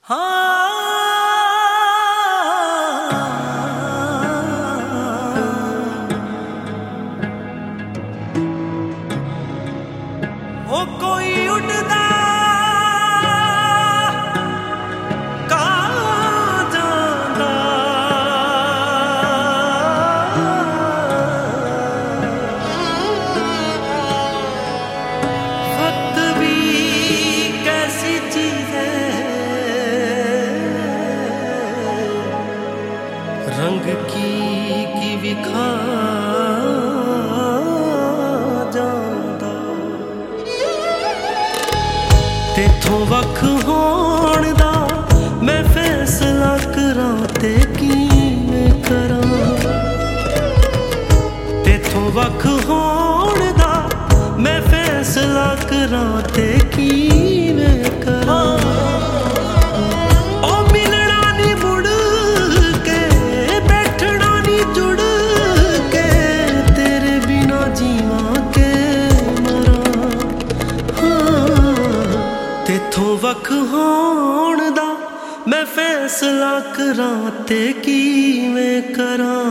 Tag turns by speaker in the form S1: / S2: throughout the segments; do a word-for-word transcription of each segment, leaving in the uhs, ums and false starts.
S1: ओ कोई उड़दा कहाँ जांदा वक्त भी कैसी चीज है, रंग की की विखा तेथों वख होण दा मैं फैसला करां ते किवें करां। तेथों वख होण दा मैं फैसला करां ते किवें करां। ओ मिलना नी मुड़ के, बैठना नी जुड़ के, तेरे बिना जीवां के तेथों वख होण दा मैं फैसला करां ते किवें करां।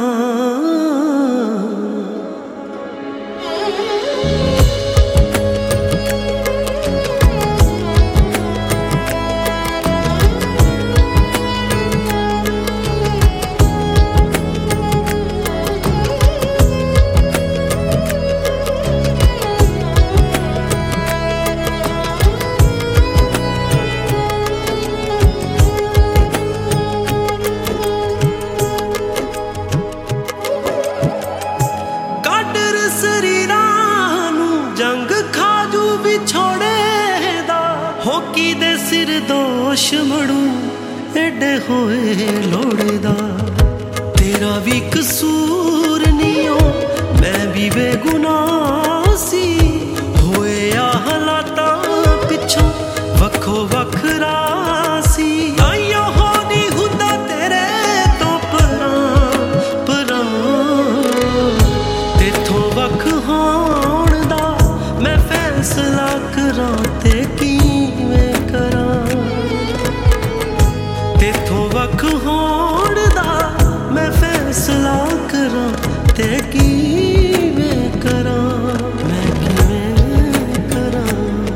S1: होकी दे सिर दोष मड़ू एडे होए लोड़दा, तेरा भी कसूर नियो मैं भी बेगुनाह सी। होए या हालातां पिछों वखो वखरा सी, आइयो हो नी हुंदा तेरे तो परां परां। तेथों वख होण दा मैं फैसला करां ते किवें करां। तेथों वख होण दा मैं फैसला करां ते किवें करां, मैं किवें करां।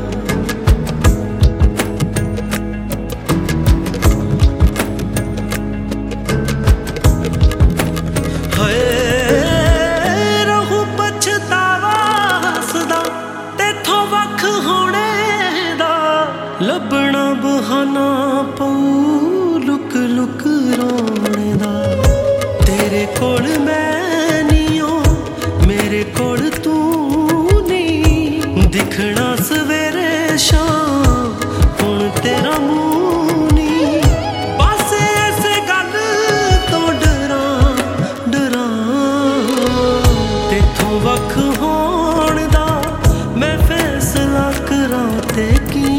S1: हाय रहू पछतावा सदा तेथों वख होणे दा, लभना बहाना पऊ लुक लुक रोने दा। तेरे कोल मैं नियो मेरे कोल तू नी, दिखना सवेरे शाम हुण तेरा मुंह नी। बस इस गल तो डरां डरां, तेथों वख होण दा मैं फैसला करां ते की